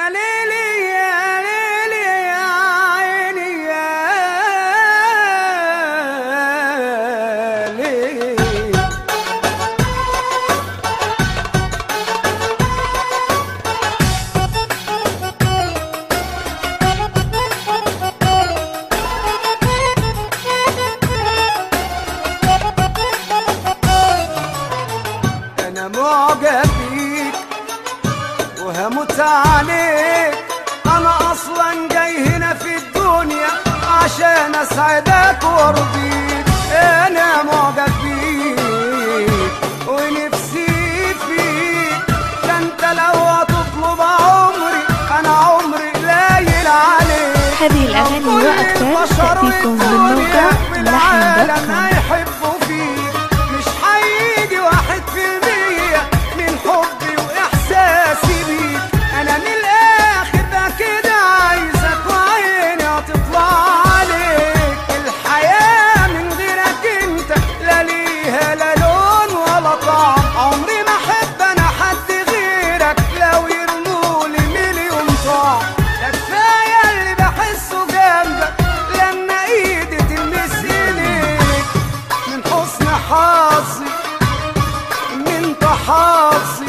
ليلي يا ليلي يا عيني يا ليلي. أنا معجب بيك وهموت عليك، أنا أصلا جاي هنا في الدنيا عشان أسعدك وأرضيك. أنا معجب بيك ونفسي فيك، ده أنت لو هتطلب عمري أنا عمري قليل عليك. هذه الأغاني وأكثر تأتيكم من موقع لحن.com. هيحبوا فيك مش هيجي 1% من حبي وإحساسي بيك. أنا من الآخر ده كده عايزك وعيني هتطلع عليك. الحياة من غيرك أنت لا ليها لا لون ولا طعم. عمري ما أحب أنا حد غيرك لو يرمولي مليون طعم. ده كفاية اللي بحسه جنبك لما إيدي تلمس إيديك. من حسن حظي إن أنت حظي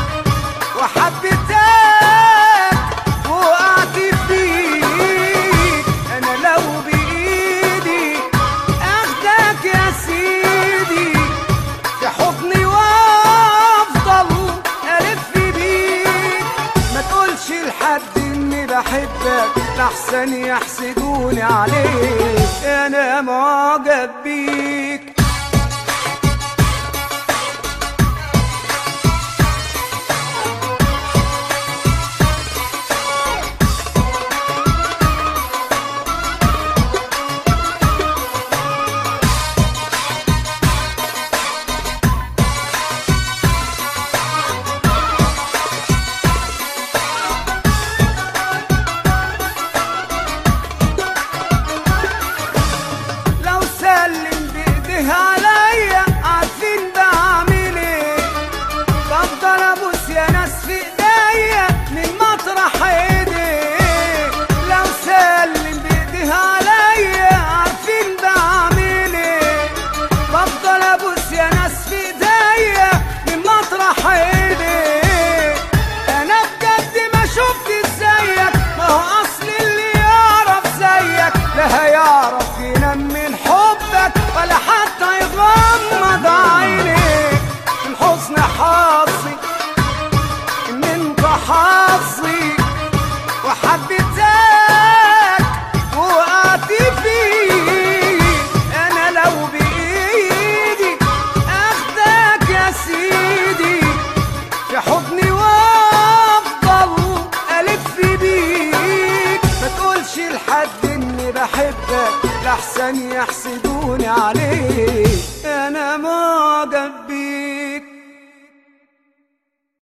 وحبيتك وقعت فيك. أنا لو بإيدي أخدك يا سيدي في حضني وأفضل ألف بيك. ما تقولش لحد إني بحبك لحسن يحسدوني عليك. أنا معجب بيك. لو سلم بإيديه عليا عارفين بعمل ايه. بفضل ابوس يا ناس في ايديا من مطرح ايديه. لو سلم بإيديه عليا عارفين بعمل ايه. بفضل ابوس يا ناس في ايديا من مطرح ايديه. انا بجد ما شفت زيك، ما هو اصل اللي يعرف زيك لا هيعرف ينام من حبك ولا حتى يغمض عينيك. من حسن حظي ان انت حظي وحبيتك وقعت فيك. انا لو بايدي اخدك يا سيدي في حضني وافضل الف بيك. ما تقولش لحد اني بحبك لحسن يحسدوني عليك. انا معجب بيك.